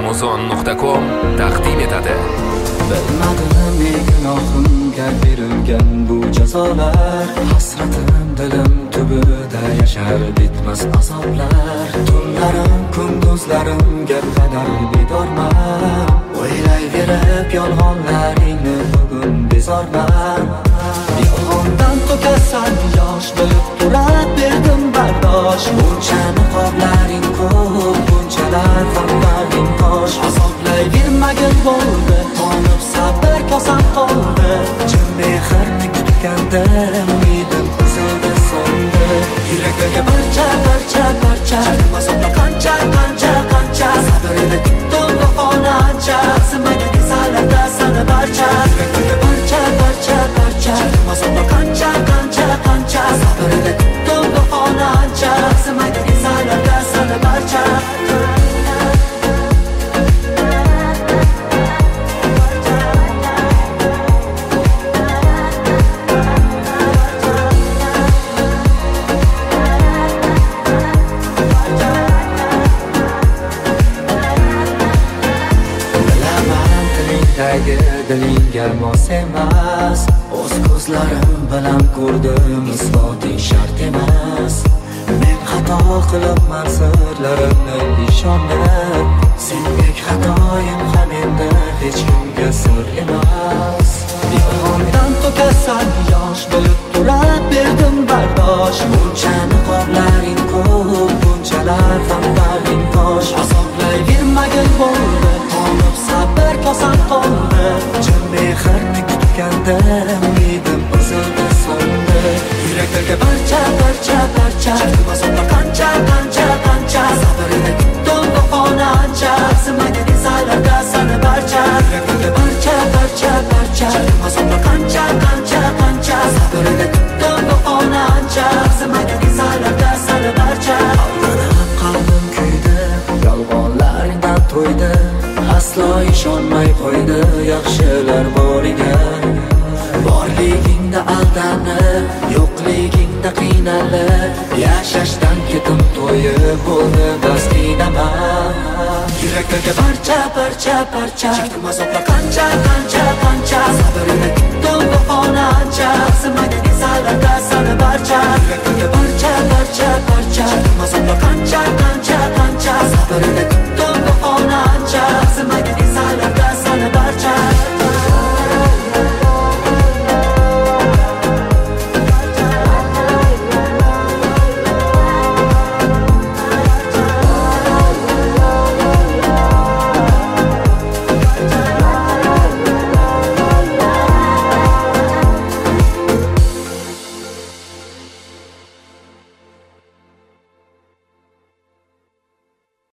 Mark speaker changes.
Speaker 1: Amazon.com taqdim etadi.
Speaker 2: Bilmadim ne gunohimga berilgan bu jazolar, hasratim dilim tubida yashar bitmas azoblar. Tunlarim kunduzlarimga qadar bedorman, o'ylayverib yolg'onlaringni bugun bezorman. Yolg'ondan to'kasan yosh bo'lib turib berdim bardosh. Buncha niqoblaring ko'p, bunchalar fanlaring tosh. Azoblayvermagin bo'ldi, qonib sabr kosam qoldi. Jim mehrni kutgandim, umidim uzildi so'ndi. Yurakdagi barcha Azobda qancha sabrini kutdim vafoni ancha. Simaydi desalarda sani barcha. Yurakdagi barcha Azobda qancha sabrini kutdim vafoni ancha. Simaydi desalarda sani barcha. Dilingga mos emas, o'z ko'zlarim bilan ko'rdim, isboting shart emas. Men xato qilibman, sirlarimni ishonib, sendek xatoyim ham endi hech kimga sir emas. Yolg'ondan to'kasan yosh bo'lib turib berdim bardosh. Buncha niqoblaring ko'p, bunchalar fanlaring tosh. Azoblayvermagin bo'ldi, qonib sabr kosam qoldi. Jim mehrni kutgandim, umidim uzildi so'ndi. Yurakdagi barcha Azobda qancha sabrini kutdim vafoni ancha. Simaydi desalarda sani barcha. Yurakdagi barcha Azobda qancha sabrini kutdim vafoni ancha. Simaydi desalarda sani barcha. Aldanib qalbim kuydi, yolg'onlaringdan to'ydi. Aslo ishonmay qo'ydi yaxshilar boriga. Borligingda aldanib, yo'qligingda qiynalib, yashashdan ketim to'yib bo'ldi bas qiynama. Yurakdagi barcha chekdim azobda qancha sabrini kutdim vafoni ancha. Simaydi desalarda sani barcha. Yurakdagi barcha chekdim azobda qancha